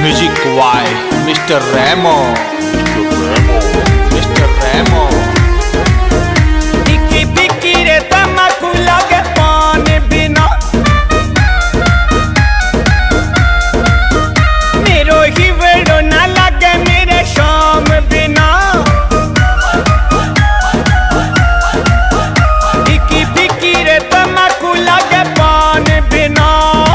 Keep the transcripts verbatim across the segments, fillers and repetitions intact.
music by mister Remo mister Remo इक्की बिक्की रे तम्बाकू लागे पान बिना मेरो ही वेड़ो ना लागे मेरे शाम बिना इक्की बिक्की रे तम्बाकू लागे पान बिना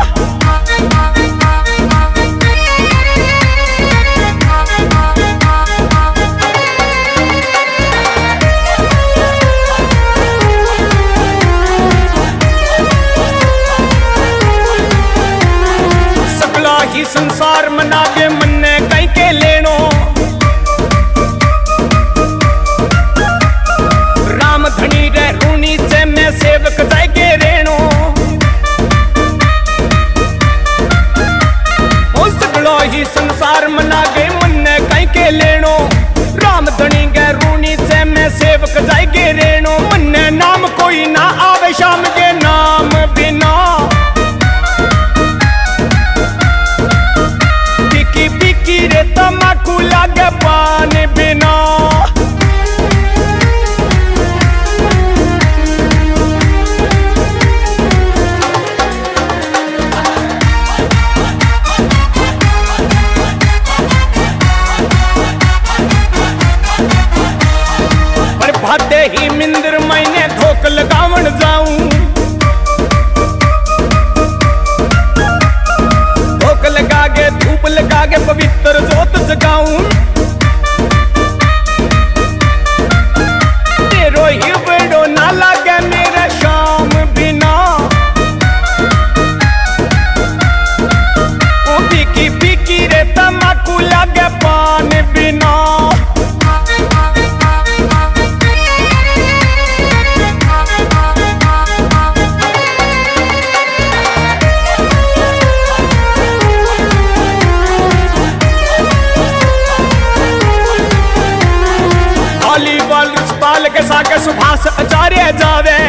ही संसार मनागे मन्ने कई के लेनो राम धनी रे रूनी से मैं सेवक जाएगे रेणो ओ सगलो ही संसार मनागे मन्ने कई के लेनो राम धनी गे रूनी से मैं सेवक जाएगे रेणो मन्ने नाम कोई ना आवे शाम के नाम बिना रे तम्बाकू लागे पान बिना पर भादे ही मिंदर मैंने धोक लगावन जाऊं धोक लगा के धूप लगा के पवित्र जोत जगाऊं तेरो ही बड़ो ना लागे मेरा शाम बिना ओ बिकी बिकी रे तम्बाकू लागे पान बिना के साके सुभाष आचार्य जावे